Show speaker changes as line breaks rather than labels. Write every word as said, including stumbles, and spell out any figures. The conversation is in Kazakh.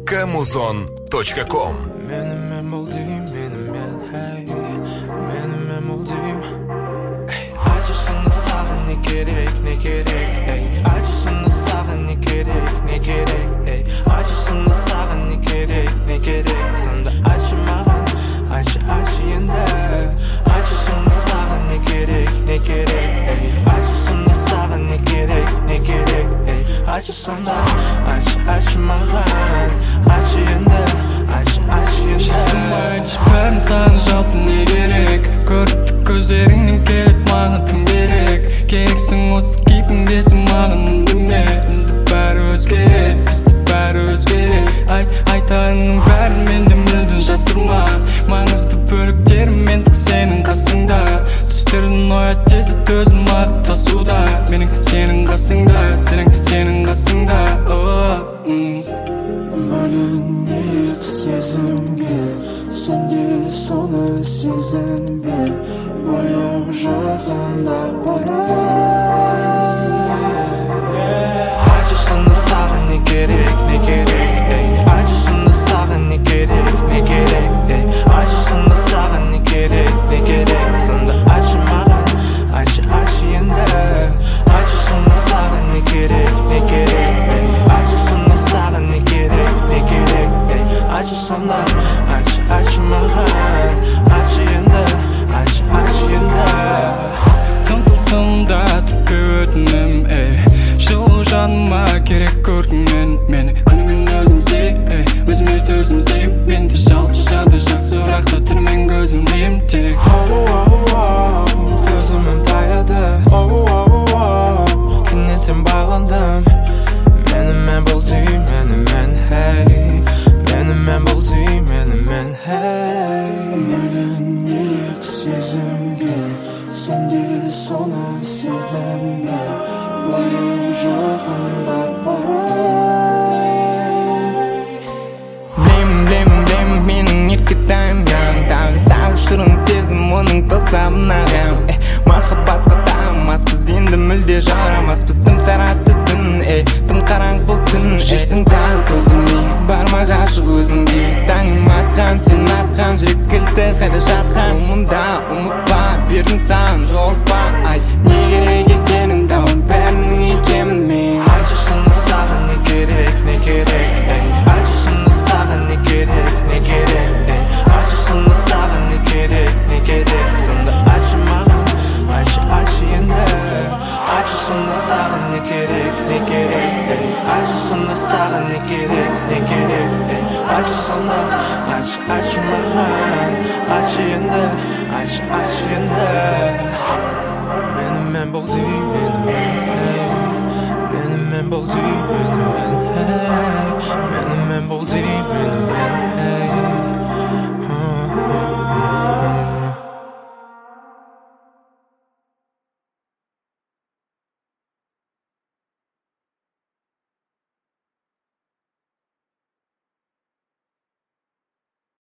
камузон точка ком.
Менімен бол дейм, менімен, hey, менімен бол дейм. Айтшы соны саған не керек, не керек, hey. Айтшы соны саған не керек, не керек, hey. Айтшы соны саған не керек, не керек. Сонда айтшы маған, айтшы, айтшы енді. Айтшы соны саған не керек, не керек, hey. Айтшы соны саған не керек, не керек, hey. Айтшы сонда, айтшы, айтшы маған, айтшы енді. Айтшы, айтшы енді.
Жасым айтшы бәрін саған жалпы не керек. Көрікті көздеріңнен келет маған тым керек. Керексің осы кейпіңдесің маған үндеме. Үнді бәрі өзгерет, бізді бәрі өзгерет. Ай, айтарыңның бәрін менде мүлден жасырма. Маңызды бөліктерім мендік сенің қасыңда. Түстердің оят тезі төзім ағып тасуда. Менің сенің қасыңда, сенің сенің қасыңда.
Бөлінейік сезімге, сенде соны сезінбе. Баяу жақында барай. Айтшы соны саған не керек, не керек, ей. Айтшы соны саған не керек, не керек, ей. Айтшы соны саған не керек, не керек. Сонда айтшы маған, айтшы, айтшы енді. Айтшы соны саған не керек, не керек, ей. Айтшы соны саған не керек, не керек, ей. Айтшы сонда, айтшы, айтшы маған, айтшы енді. Айтшы, айтшы енді.
Қымтылсам да түрпе өтінем, ей. Жылу жаныма керек көрдіңмен мені. Күнімен өзің іздей, ей. Өзіме төзім іздейм. Мен де жалпы жағдай жақсы, бірақ та түрмен көзім дейм тек.
Оу-оу-оу, көзімін таяды. Оу-оу-оу, кенеттен байландым. Менімен бол дейм, менімен, hey. Менімен бол дейм, менімен, hey. Бөлінейік сезімге, сенде соны сезінбе. Баяу жақында барай.
Білем, білем, білем, менің еркетайым яндағы. Дағы шырын сезім оның тосабын ағам. Махаббатқа тағымаспыз, енді мүлде жарамаспыз. Таратты түн, тым қараң бұл түн. Жүрсің тағы көзіме, барма ғашық өзіңде. Таңым атқан, сен атқан, жүрек кілті қайда жатқан. Мұнда ұмытпа, бердім саған жолықпа. Айт, не керек екенін тауып, бәрінің екемін мен.
Айтшы соны саған не керек, не керек, ей. Айтшы соны саған не керек, не керек, ей. Айтшы соны саған не керек, не керек. Сонда айтшы маған, айтшы, айтшы енді. Айтшы соны саған не керек, не керек, ей. Айтшы соны саған не керек, не керек, ей. Айтшы сонда, айтшы, айтшы маған, айтшы енді. Айтшы, айтшы енді. Менімен бол дейм, менімен, ей. Менімен бол дейм, менімен,